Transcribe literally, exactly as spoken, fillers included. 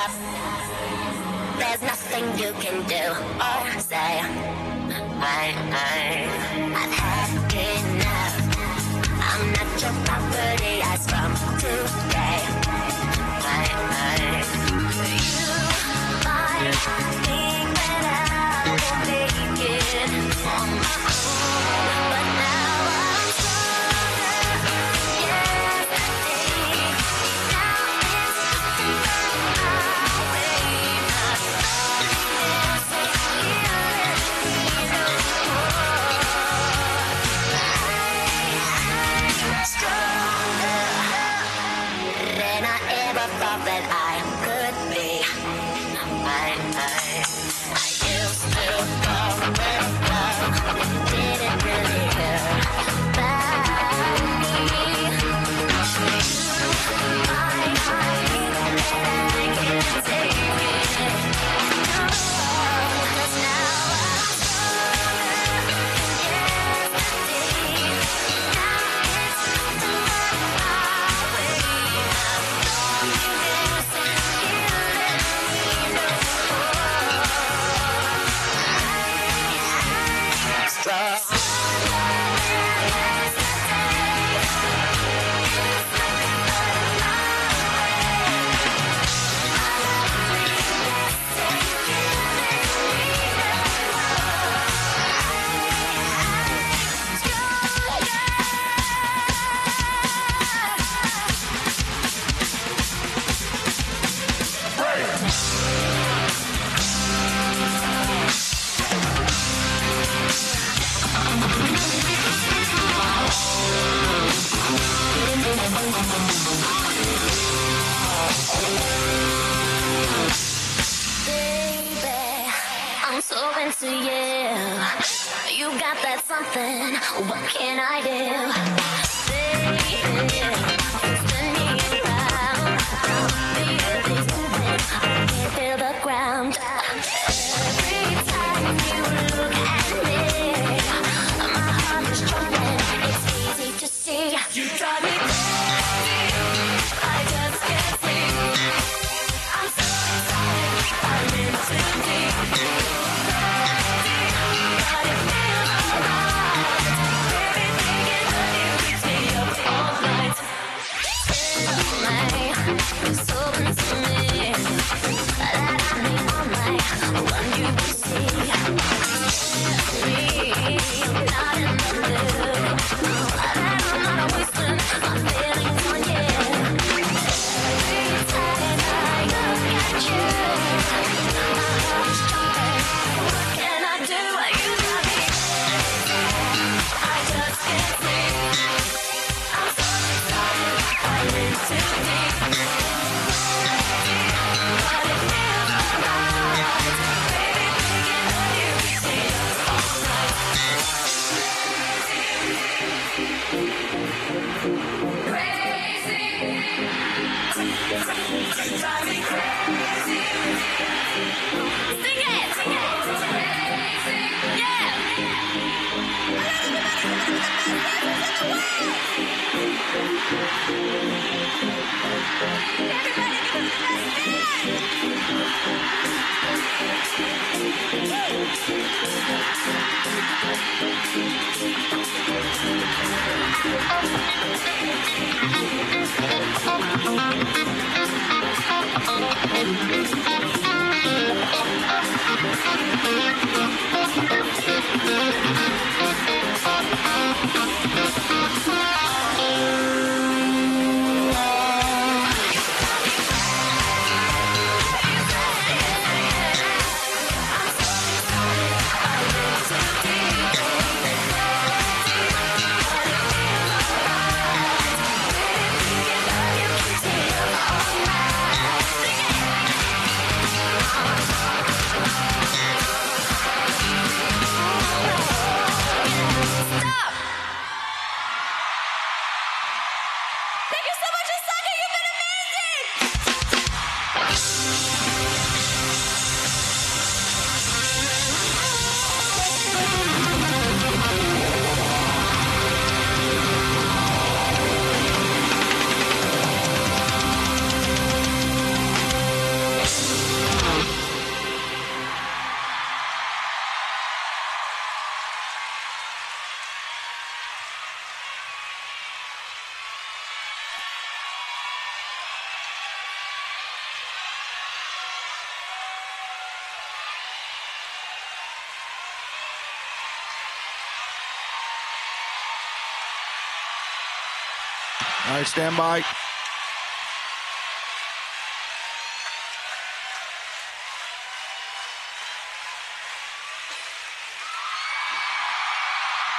stop. There's nothing you can do or say. I, I, I've had enough. I'm not your property as from today. I, I, you might think that I will make it on my own, but now I'm stronger. Yesterday, now it's nothing but my way. Not knowing this is killing me no more. I'm stronger than I ever thought that I could be. I, I, I used to fall in love. It didn't really hurt about me. My mind, I can't take it no more. 'Cause now I'm stronger than yesterday. Now it's nothing but my way. Not knowing this is killing me no more. I'm strong. Baby, I'm so into you. You got that something. What can I do? Baby, you spin me around. The earth is moving. I can't feel the ground. Every time you look at me, my heart is jumping. It's easy to see. You drive me crazy. I just can't sleep. I'm so excited. I'm in too deep. But it feels alright. Baby, thinking of you keeps me up all night. Tell me, so into me that I need all night. When you will see me, not in the mood. That I'm not wasting my feelings on you. Every time I look at you, my heart is jumping. What can I do? You got me crazy. I just can't sleep. I'm so excited. I'm in too deep. But it feels alright. Baby, thinking of you keeps me up all night. Crazy. Drive me crazy. Sing it, sing it. Crazy. Yeah. Everybody. All right, stand by.